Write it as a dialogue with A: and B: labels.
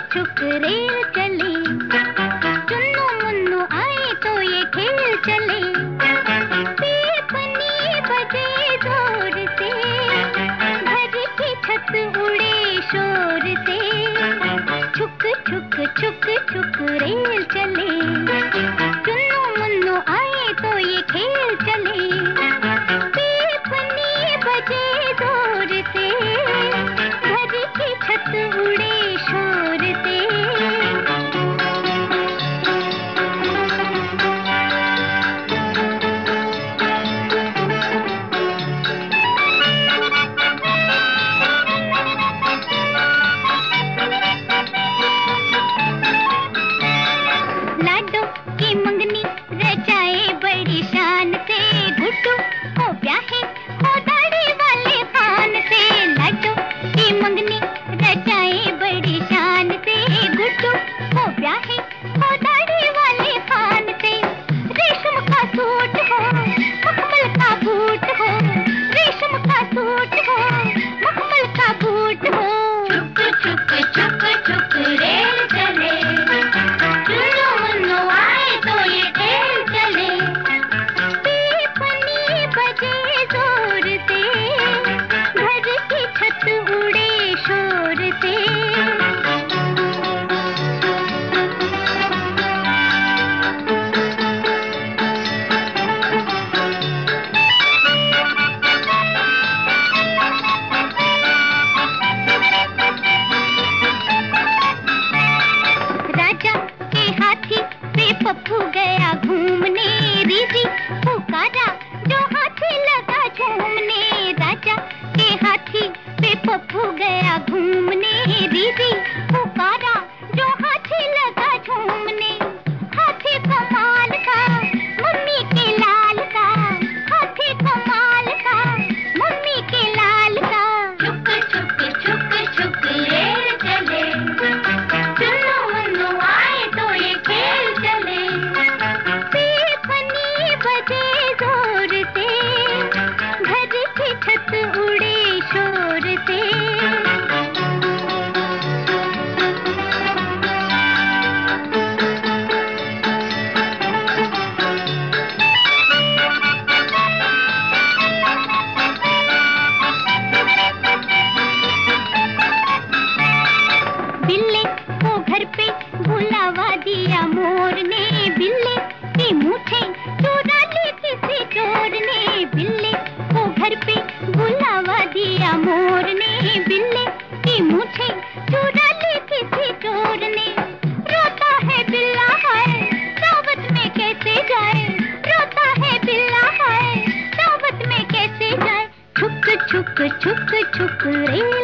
A: छुक रेल चले, चुन्नू मुन्नू आए तो ये खेल चले। पीपनी बजे जोर से, घर की छत उड़े शोर से। छुक छुक छुक छुक रेल चले, चुन्नू मुन्नू आए तो ये खेल चले। पीपनी बजे जोर से, घर की छत उड़े शोर से। लाडो की मंगनी रचाए बड़ी शान से, गुड्डू हो ब्याहे हो दाढ़ी वाले खान से। लाडो की मंगनी रचाए बड़ी शान से, गुड्डू हो ब्याहे हो दाढ़ी वाले खान से। रेशम का सूट हो, मखमल का बूट हो, रेशम का सूट हो, मखमल का बूट हो। छुक छुक छुक छुक रेल चले, चुन्नू मुन्नू आए तो ये खेल चले। पीपनी बजे जोर से, घर की छत उड़े शोर से। राजा के हाथी पे पप्पू गया घूमने, रीजी पुकारा जो हाथी लगा झूमने। राजा के हाथी पे पप्पू गया घूमने, रीजी पुकारा जो हाथी लगा झूमने। हाथी कमाल का मम्मी के लाल का, हाथी कमाल का मम्मी के लाल का। छुक छुक छुक छुक रेल चले, चुन्नू मुन्नू आए तो ये खेल चले। पीपनी बजे जोर से, घर की छत उड़े शोर से। बिल्ली को घर पे बुलावा दिया मोर ने, बिल्ली की मूठें चुरा ली किसी चोर ने। बिल्ली को घर पे बुलावा दिया मोर ने, बिल्ली की मूठें चुरा ली किसी चोर ने। रोता है बिल्ला है, दावत में कैसे जाए, रोता है बिल्ला है, दावत में कैसे जाए। छुक छुक छुक छुक रेल